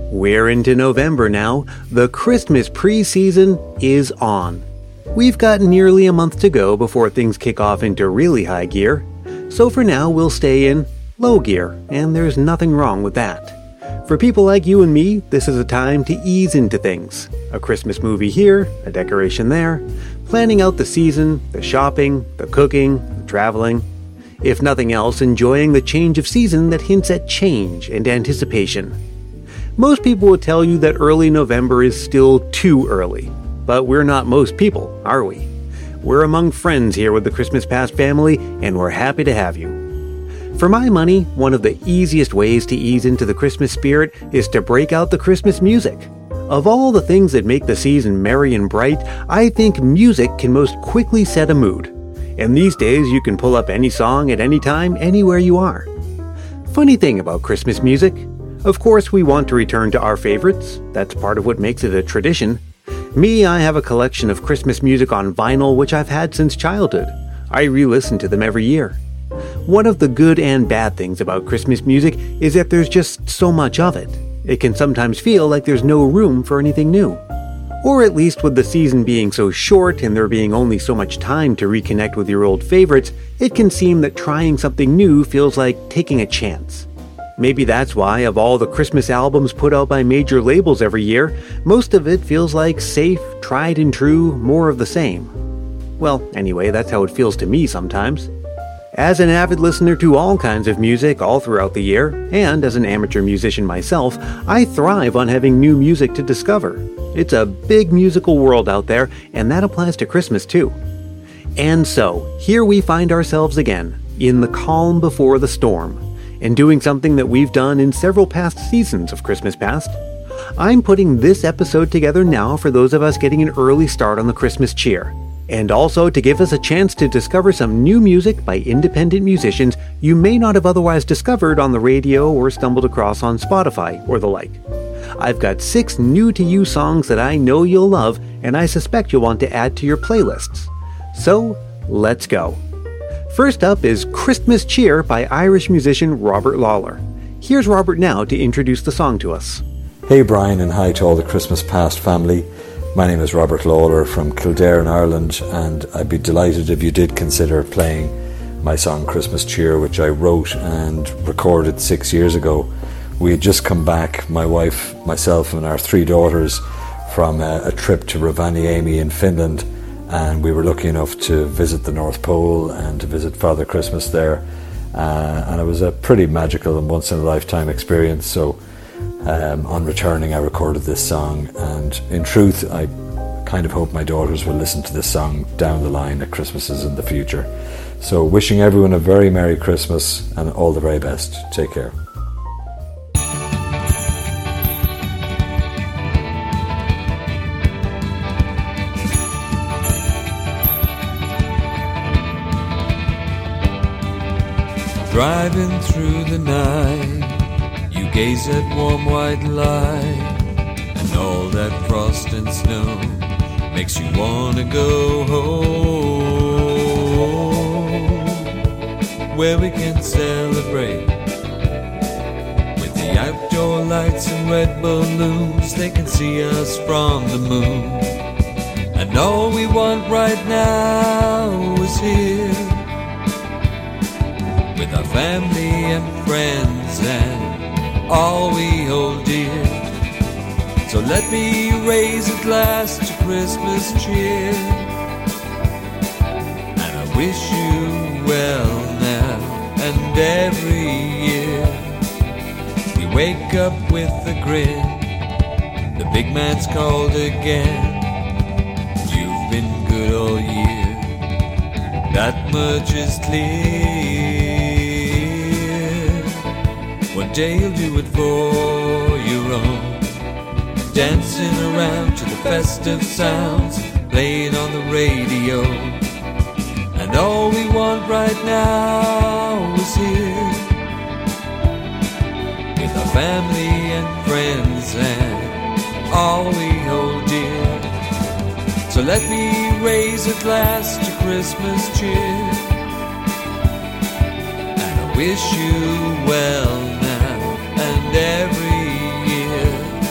We're into November now. The Christmas pre-season is on. We've got nearly a month to go before things kick off into really high gear. So for now, we'll stay in low gear, and there's nothing wrong with that. For people like you and me, this is a time to ease into things. A Christmas movie here, a decoration there, planning out the season, the shopping, the cooking, the traveling. If nothing else, enjoying the change of season that hints at change and anticipation. Most people would tell you that early November is still too early. But we're not most people, are we? We're among friends here with the Christmas Past family, and we're happy to have you. For my money, one of the easiest ways to ease into the Christmas spirit is to break out the Christmas music. Of all the things that make the season merry and bright, I think music can most quickly set a mood. And these days, you can pull up any song at any time, anywhere you are. Funny thing about Christmas music, of course we want to return to our favorites. That's part of what makes it a tradition. Me, I have a collection of Christmas music on vinyl which I've had since childhood. I re-listen to them every year. One of the good and bad things about Christmas music is that there's just so much of it. It can sometimes feel like there's no room for anything new. Or at least with the season being so short and there being only so much time to reconnect with your old favorites, it can seem that trying something new feels like taking a chance. Maybe that's why, of all the Christmas albums put out by major labels every year, most of it feels like safe, tried and true, more of the same. Well, anyway, that's how it feels to me sometimes. As an avid listener to all kinds of music all throughout the year, and as an amateur musician myself, I thrive on having new music to discover. It's a big musical world out there, and that applies to Christmas too. And so, here we find ourselves again, in the calm before the storm. And doing something that we've done in several past seasons of Christmas Past. I'm putting this episode together now for those of us getting an early start on the Christmas cheer, and also to give us a chance to discover some new music by independent musicians you may not have otherwise discovered on the radio or stumbled across on Spotify or the like. I've got 6 new-to-you songs that I know you'll love, and I suspect you'll want to add to your playlists. So, let's go. First up is Christmas Cheer by Irish musician Robert Lawler. Here's Robert now to introduce the song to us. Hey Brian, and hi to all the Christmas Past family. My name is Robert Lawler from Kildare in Ireland, and I'd be delighted if you did consider playing my song Christmas Cheer, which I wrote and recorded 6 years ago. We had just come back, my wife, myself and our 3 daughters, from a trip to Rovaniemi in Finland. And we were lucky enough to visit the North Pole and to visit Father Christmas there. And it was a pretty magical and once-in-a-lifetime experience. So on returning, I recorded this song. And in truth, I kind of hope my daughters will listen to this song down the line at Christmases in the future. So wishing everyone a very Merry Christmas and all the very best. Take care. Driving through the night, you gaze at warm white light, and all that frost and snow makes you wanna go home, where we can celebrate with the outdoor lights and red balloons. They can see us from the moon, and all we want right now is here, with our family and friends and all we hold dear. So let me raise a glass to Christmas cheer, and I wish you well now and every year. We wake up with a grin, the big man's called again. You've been good all year, that much is clear. One day you'll do it for your own, dancing around to the festive sounds playing on the radio. And all we want right now is here, with our family and friends and all we hold dear. So let me raise a glass to Christmas cheer, and I wish you well now and every year.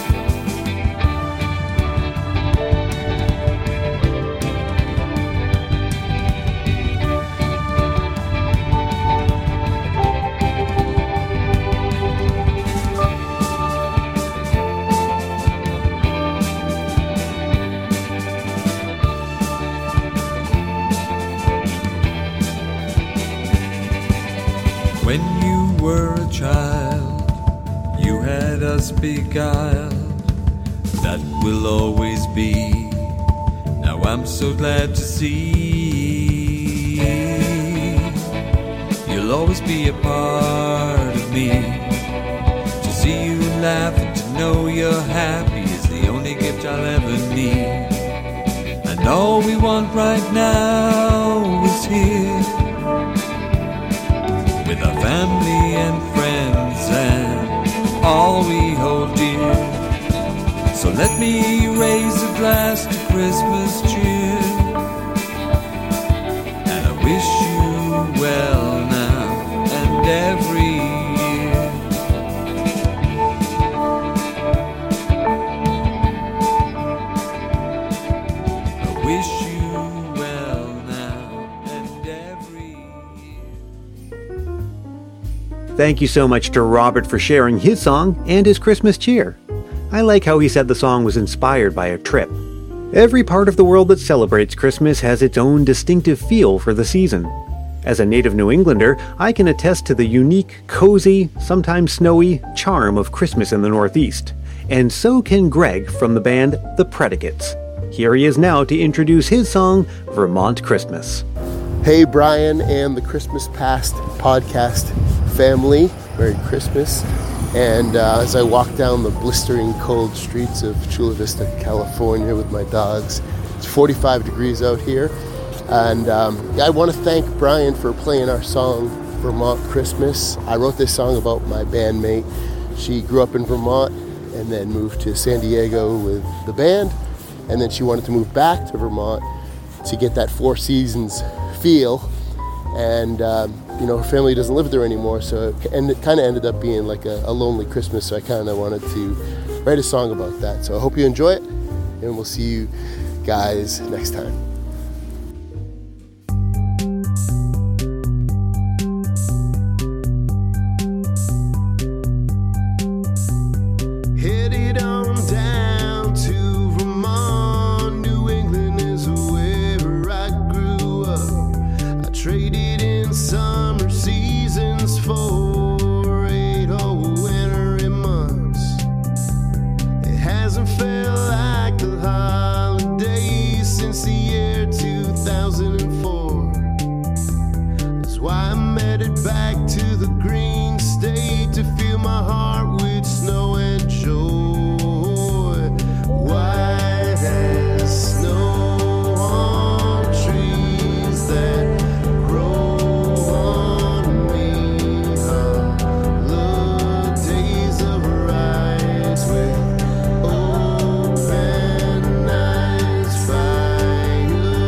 us beguiled, that will always be. Now I'm so glad to see you'll always be a part of me. To see you laugh and to know you're happy is the only gift I'll ever need. And all we want right now is here, with our family and friends and all we hold dear. So let me raise a glass to Christmas cheer, and I wish you well now and every year. I wish you well now and every year. Thank you so much to Robert for sharing his song and his Christmas cheer. I like how he said the song was inspired by a trip. Every part of the world that celebrates Christmas has its own distinctive feel for the season. As a native New Englander, I can attest to the unique, cozy, sometimes snowy charm of Christmas in the Northeast. And so can Greg from the band The Predicates. Here he is now to introduce his song, Vermont Christmas. Hey, Brian and the Christmas Past podcast family. Merry Christmas. And as I walk down the blistering cold streets of Chula Vista, California with my dogs, it's 45 degrees out here. And I want to thank Brian for playing our song, Vermont Christmas. I wrote this song about my bandmate. She grew up in Vermont and then moved to San Diego with the band. And then she wanted to move back to Vermont to get that Four Seasons feel. And her family doesn't live there anymore, so it kind of ended up being like a lonely Christmas, so I kind of wanted to write a song about that. So I hope you enjoy it, and we'll see you guys next time. Headed on down to Vermont, New England is where I grew up. I traded in summer seasons for 8 whole winter months. It hasn't felt like the holidays since the year 2004. That's why I'm headed back to the green state to fill my heart with snow and joy. White as snow on trees that grow on me. The days of rides with open eyes, fire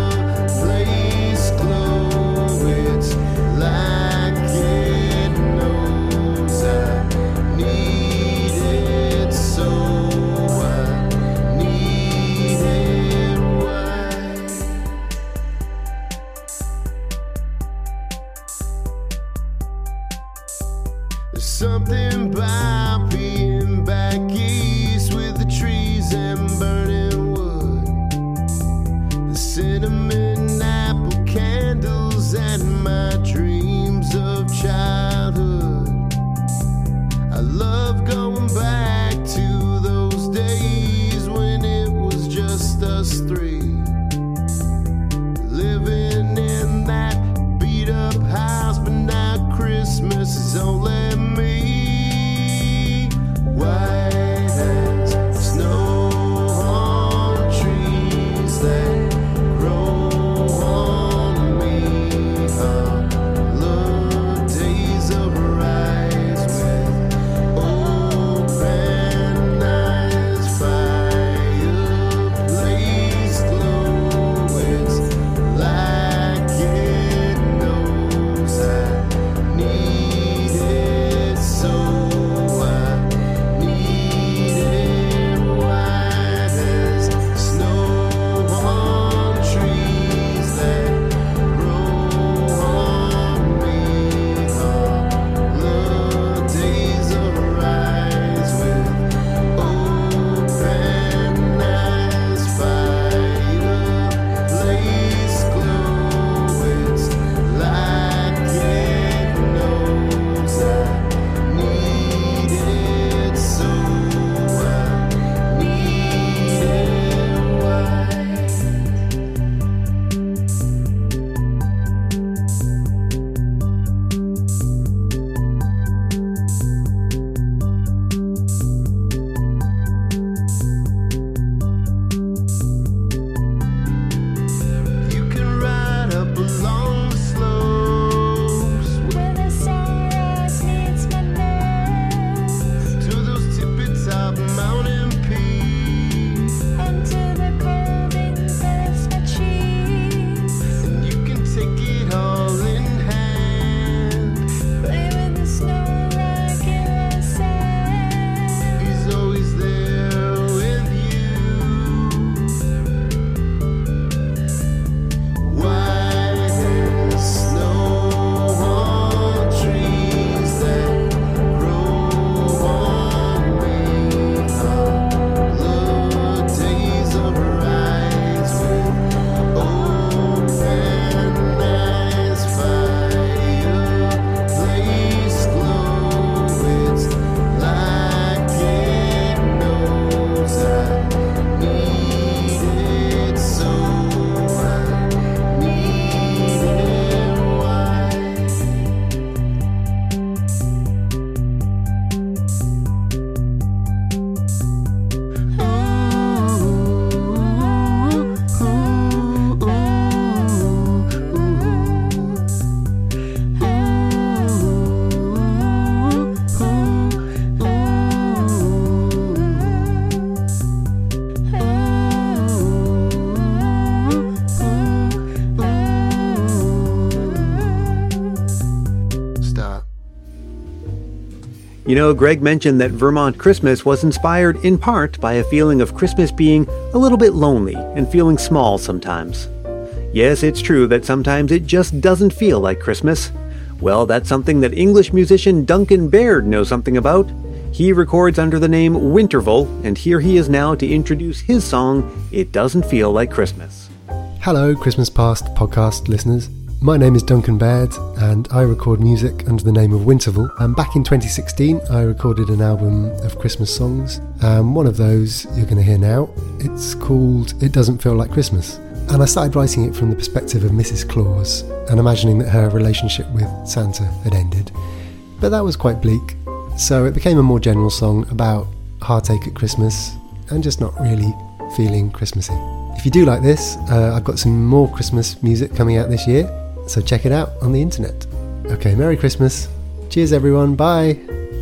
You know, Greg mentioned that Vermont Christmas was inspired in part by a feeling of Christmas being a little bit lonely and feeling small sometimes. Yes, it's true that sometimes it just doesn't feel like Christmas. Well, that's something that English musician Duncan Baird knows something about. He records under the name Winterval, and here he is now to introduce his song, It Doesn't Feel Like Christmas. Hello, Christmas Past podcast listeners. My name is Duncan Baird, and I record music under the name of Winterval. And back in 2016, I recorded an album of Christmas songs. One of those you're going to hear now. It's called It Doesn't Feel Like Christmas. And I started writing it from the perspective of Mrs. Claus and imagining that her relationship with Santa had ended. But that was quite bleak, so it became a more general song about heartache at Christmas and just not really feeling Christmassy. If you do like this, I've got some more Christmas music coming out this year, so check it out on the internet. Okay, Merry Christmas. Cheers everyone, bye.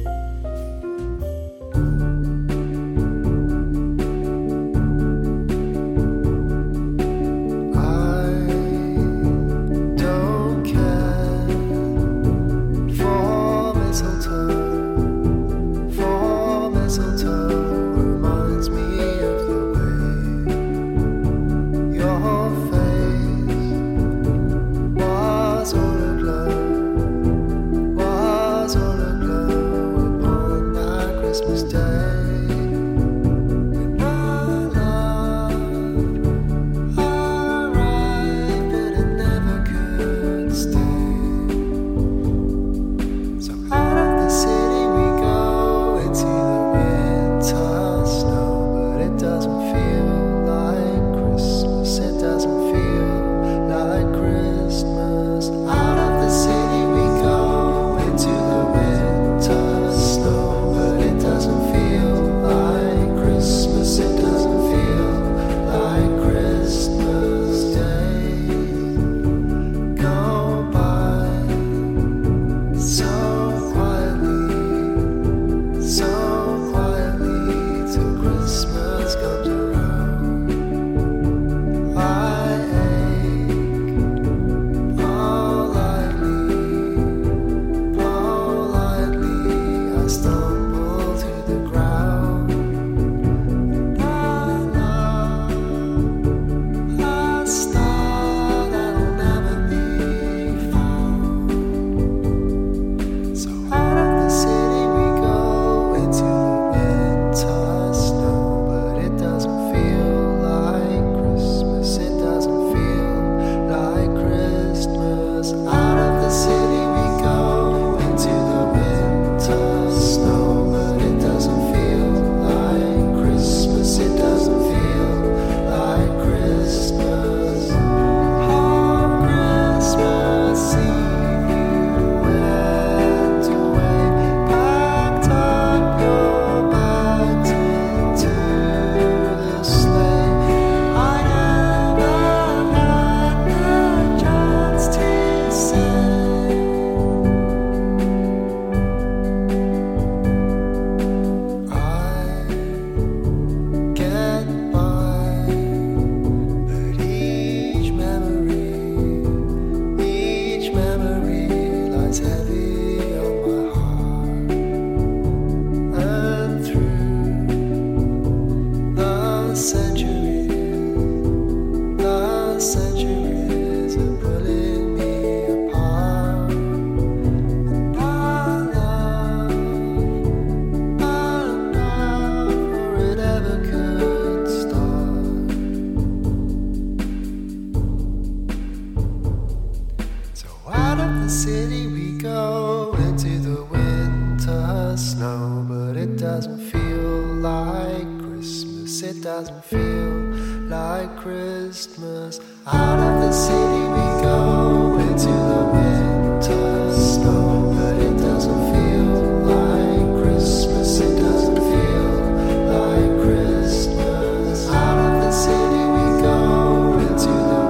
Doesn't feel like Christmas. Out of the city we go into the winter snow, but it doesn't feel like Christmas. It doesn't feel like Christmas. Out of the city we go into the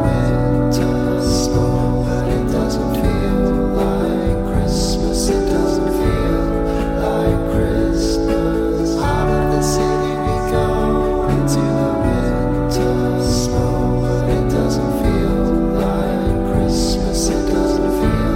winter snow, but it doesn't feel like Christmas. It doesn't feel like Christmas. Out of the city we go into the winter snow, but it doesn't feel like Christmas. It doesn't feel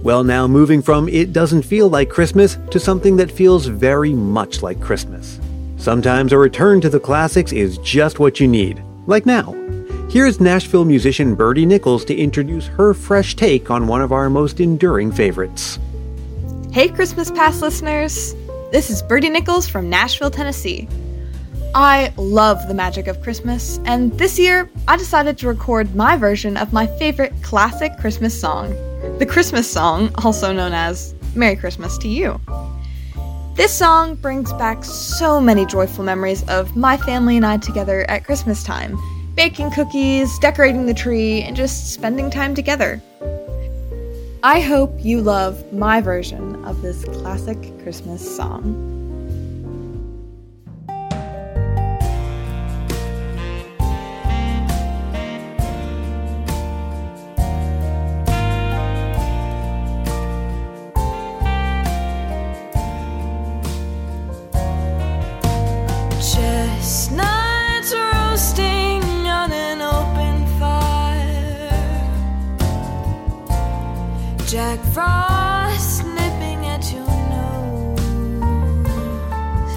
Well, now moving from It Doesn't Feel Like Christmas to something that feels very much like Christmas. Sometimes a return to the classics is just what you need, like now. Here's Nashville musician Birdie Nichols to introduce her fresh take on one of our most enduring favorites. Hey Christmas Past listeners! This is Birdie Nichols from Nashville, Tennessee. I love the magic of Christmas, and this year I decided to record my version of my favorite classic Christmas song, the Christmas song, also known as Merry Christmas to You. This song brings back so many joyful memories of my family and I together at Christmas time, baking cookies, decorating the tree, and just spending time together. I hope you love my version of this classic Christmas song. Chestnuts roasting on an open fire, Jack Frost nipping at your nose,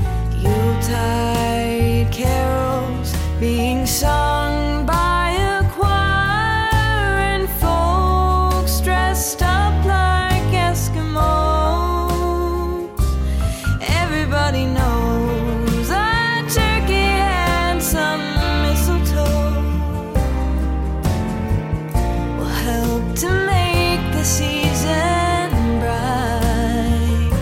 Yuletide carols being sung by a choir, and folks dressed up like Eskimos. Everybody knows a turkey and some mistletoe will help to make the season bright.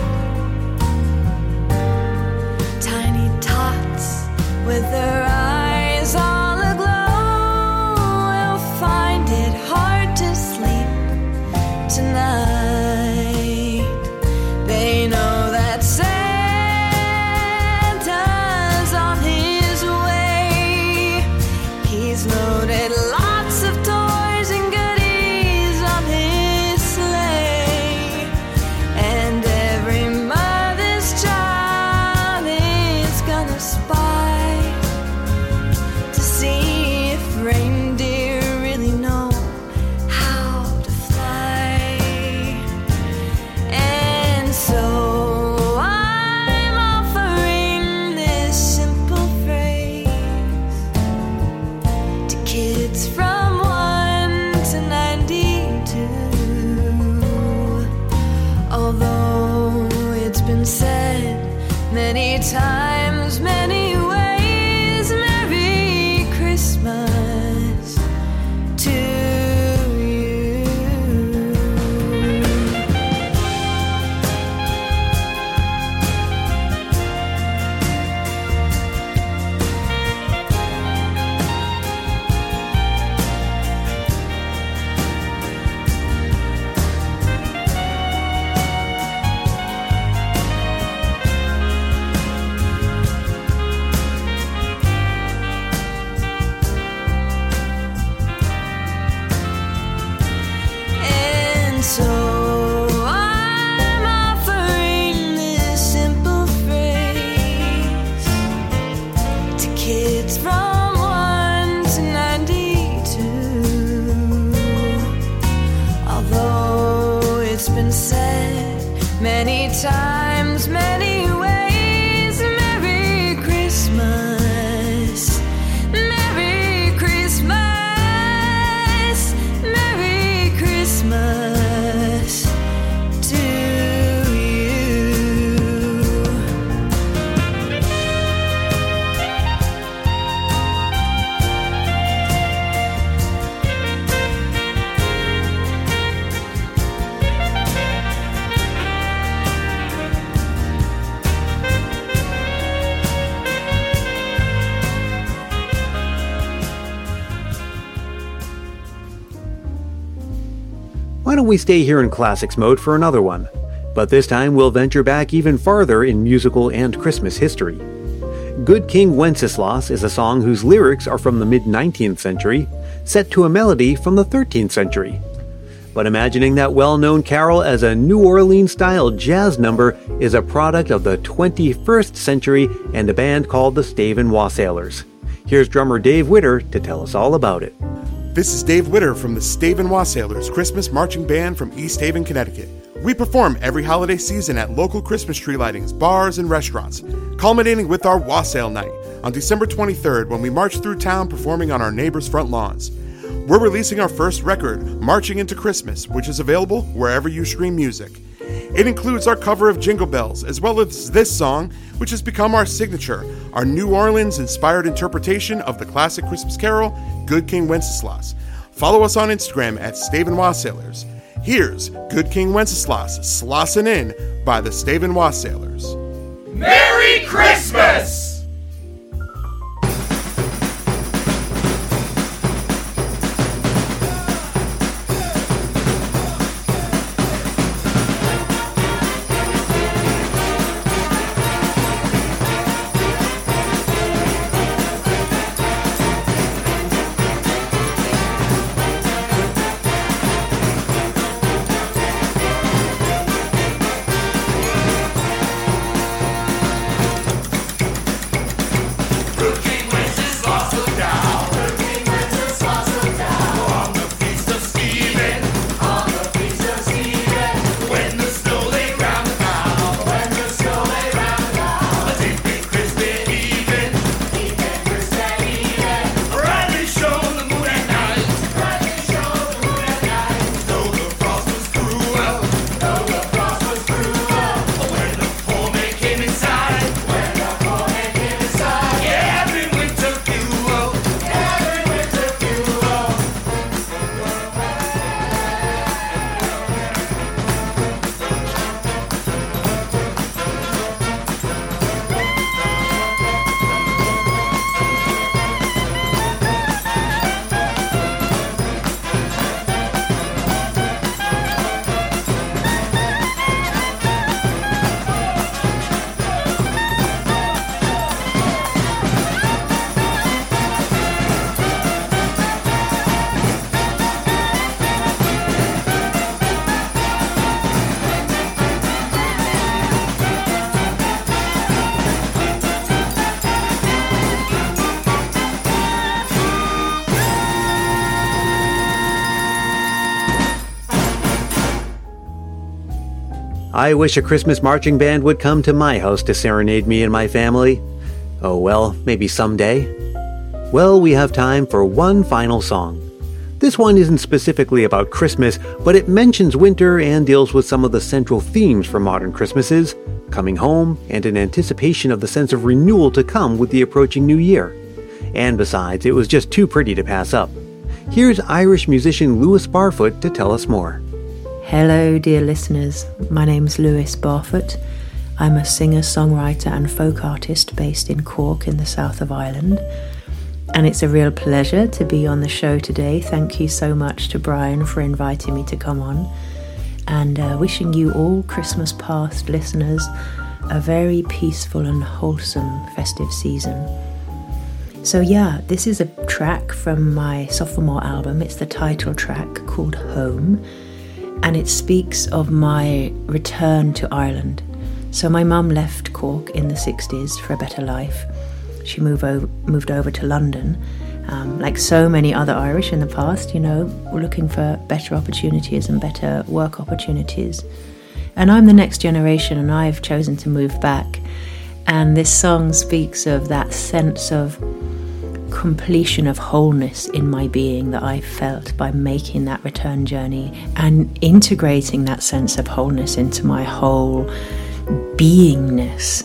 Tiny tots with their eyes all aglow will find it hard to sleep tonight. They know that Santa's on his way. He's loaded lots of toys and goodies on his sleigh, and every mother's child is gonna spy to see if reindeer really know how to fly. And so I'm offering this simple phrase to kids from 1 to 92. Although it's been said many times, many ways, Merry Christmas to you. And so I'm offering this simple phrase to kids from 1 to 92. Although it's been said many times, many ways, Merry Christmas, Merry Christmas, Merry Christmas to you. Why don't we stay here in classics mode for another one? But this time we'll venture back even farther in musical and Christmas history. Good King Wenceslas is a song whose lyrics are from the mid-19th century, set to a melody from the 13th century. But imagining that well-known carol as a New Orleans-style jazz number is a product of the 21st century and a band called the Stave and Wassailers. Here's drummer Dave Witter to tell us all about it. This is Dave Witter from the Stave and Wassailers Christmas Marching Band from East Haven, Connecticut. We perform every holiday season at local Christmas tree lightings, bars, and restaurants, culminating with our Wassail Night on December 23rd when we march through town performing on our neighbors' front lawns. We're releasing our first record, Marching into Christmas, which is available wherever you stream music. It includes our cover of Jingle Bells, as well as this song, which has become our signature, our New Orleans-inspired interpretation of the classic Christmas carol, Good King Wenceslas. Follow us on Instagram at Stave and Wassailers. Here's Good King Wenceslas, Slossin' In by the Stave and Wassailers. Merry Christmas! I wish a Christmas marching band would come to my house to serenade me and my family. Oh well, maybe someday. Well, we have time for one final song. This one isn't specifically about Christmas, but it mentions winter and deals with some of the central themes for modern Christmases, coming home, and an anticipation of the sense of renewal to come with the approaching new year. And besides, it was just too pretty to pass up. Here's Irish musician Lewis Barfoot to tell us more. Hello, dear listeners. My name's Lewis Barfoot. I'm a singer, songwriter, and folk artist based in Cork in the south of Ireland. And it's a real pleasure to be on the show today. Thank you so much to Brian for inviting me to come on. And wishing you all Christmas past listeners a very peaceful and wholesome festive season. So yeah, this is a track from my sophomore album. It's the title track called Home. And it speaks of my return to Ireland. So my mum left Cork in the 60s for a better life. She moved over to London. Like so many other Irish in the past, we're looking for better opportunities and better work opportunities. And I'm the next generation and I've chosen to move back. And this song speaks of that sense of completion of wholeness in my being that I felt by making that return journey and integrating that sense of wholeness into my whole beingness.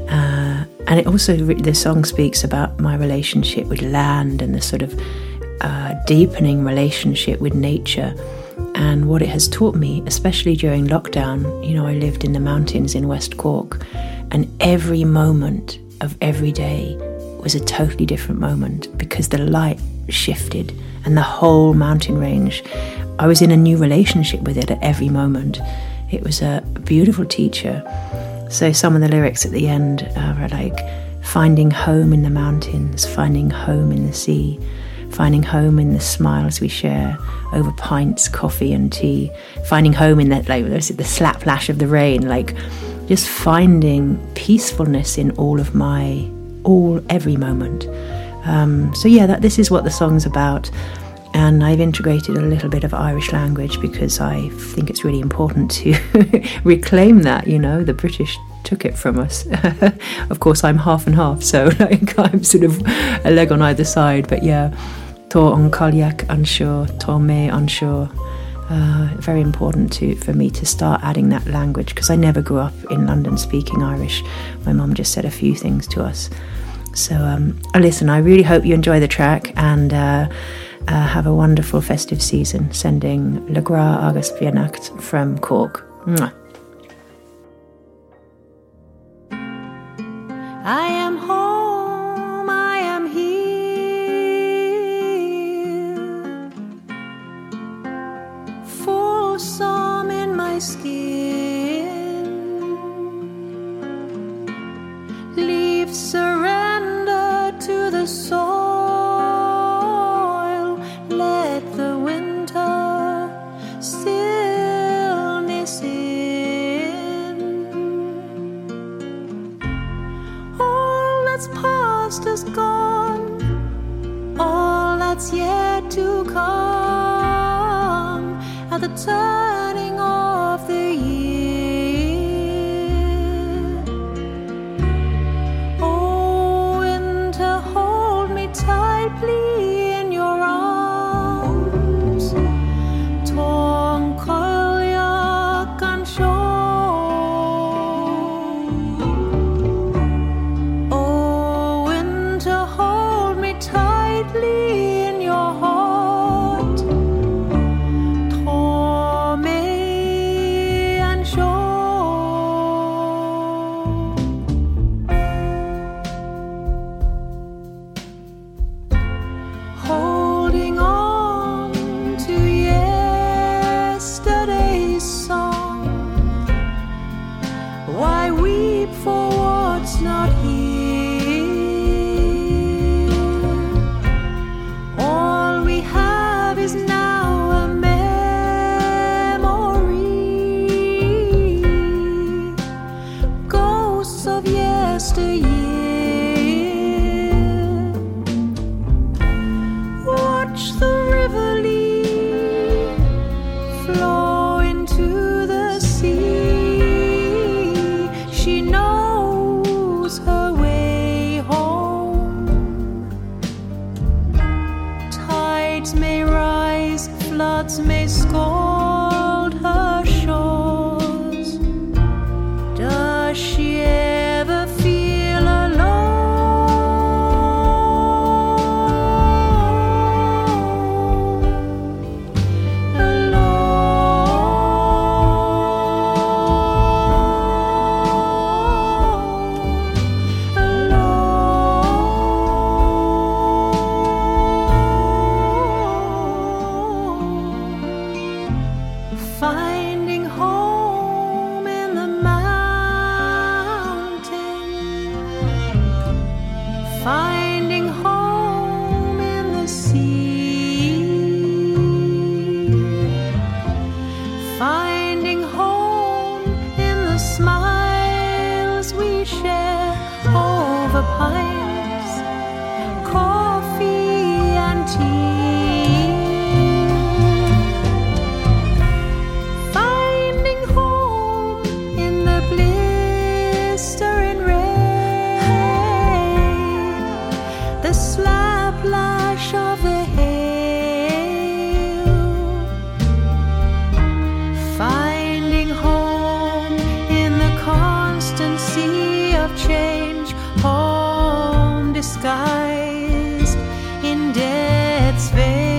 And it also, the song speaks about my relationship with land and the sort of deepening relationship with nature and what it has taught me, especially during lockdown. I lived in the mountains in West Cork, and every moment of every day was a totally different moment because the light shifted and the whole mountain range, I was in a new relationship with it at every moment. It was a beautiful teacher. So some of the lyrics at the end are like finding home in the mountains, finding home in the sea, finding home in the smiles we share over pints, coffee and tea, finding home in that, like, the slap lash of the rain, like just finding peacefulness in every moment. So yeah, this is what the song's about. And I've integrated a little bit of Irish language because I think it's really important to reclaim that, the British took it from us. Of course, I'm half and half, so I'm sort of a leg on either side. But yeah, Tó an Cailleach anseo, Tó mé anseo. Very important for me to start adding that language because I never grew up in London speaking Irish. My mum just said a few things to us. So listen, I really hope you enjoy the track and have a wonderful festive season. Sending Le Gra agus Beannacht from Cork. Mwah. I am home, I am here, fulsome in my skin, leave surrender to the soil, let the winter stillness in. All that's past is gone, all that's yet to come at the turning of the year. Oh, winter, hold me tightly in your arms. Tó an Cailleach anseo. Oh, winter, hold me tightly in your heart. Tó mé anseo. Holding on to yesterday's song. Why weep for what's not here? All we have is now a memory, ghosts of yesteryear. Watch the river leave, flow into the sea. She knows her way home. Tides may rise, floods may scald her shores. Does she ever feel alone? Finding home in the mountain, finding home in the sea, finding home in the smiles we share over pints, coffee and tea. Finding home in the blistering rain, the slap lash of the hail. Finding home in the constant sea of change, home disguised in death's veil.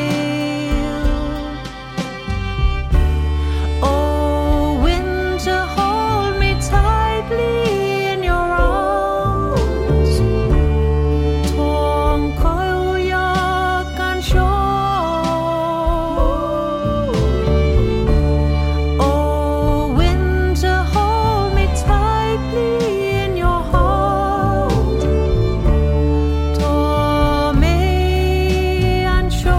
Oh, winter, hold me tightly in your arms. Tó an Cailleach anseo. Oh, winter, hold me tightly in your heart. Tó mé anseo.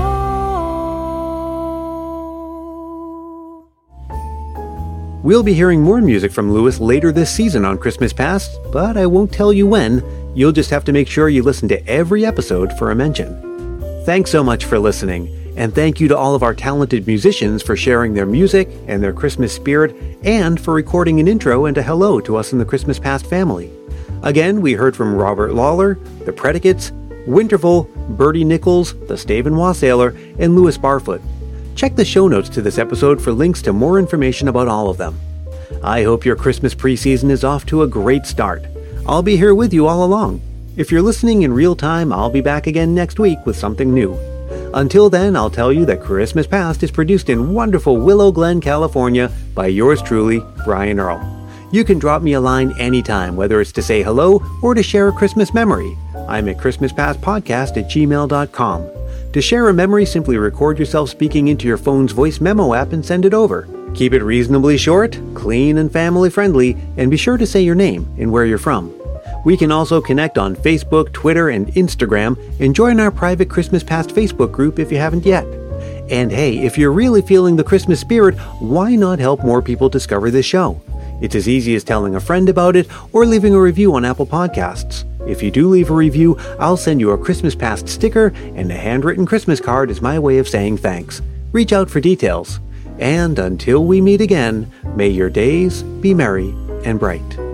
We'll be hearing more music from Lewis later this season on Christmas Past, but I won't tell you when. You'll just have to make sure you listen to every episode for a mention. Thanks so much for listening, And thank you to all of our talented musicians for sharing their music and their Christmas spirit, and for recording an intro and a hello to us in the Christmas Past family. Again, we heard from Robert Lawler, The Predicates, Winterval, Bertie Nichols, The Stave and Wassailor, and Louis Barfoot. Check the show notes to this episode for links to more information about all of them. I hope your Christmas preseason is off to a great start. I'll be here with you all along. If you're listening in real time, I'll be back again next week with something new. Until then, I'll tell you that Christmas Past is produced in wonderful Willow Glen, California by yours truly, Brian Earl. You can drop me a line anytime, whether it's to say hello or to share a Christmas memory. I'm at christmaspastpodcast@gmail.com. To share a memory, simply record yourself speaking into your phone's voice memo app and send it over. Keep it reasonably short, clean, and family-friendly, and be sure to say your name and where you're from. We can also connect on Facebook, Twitter, and Instagram, and join our private Christmas Past Facebook group if you haven't yet. And hey, if you're really feeling the Christmas spirit, why not help more people discover this show? It's as easy as telling a friend about it or leaving a review on Apple Podcasts. If you do leave a review, I'll send you a Christmas Past sticker, and a handwritten Christmas card is my way of saying thanks. Reach out for details. And until we meet again, may your days be merry and bright.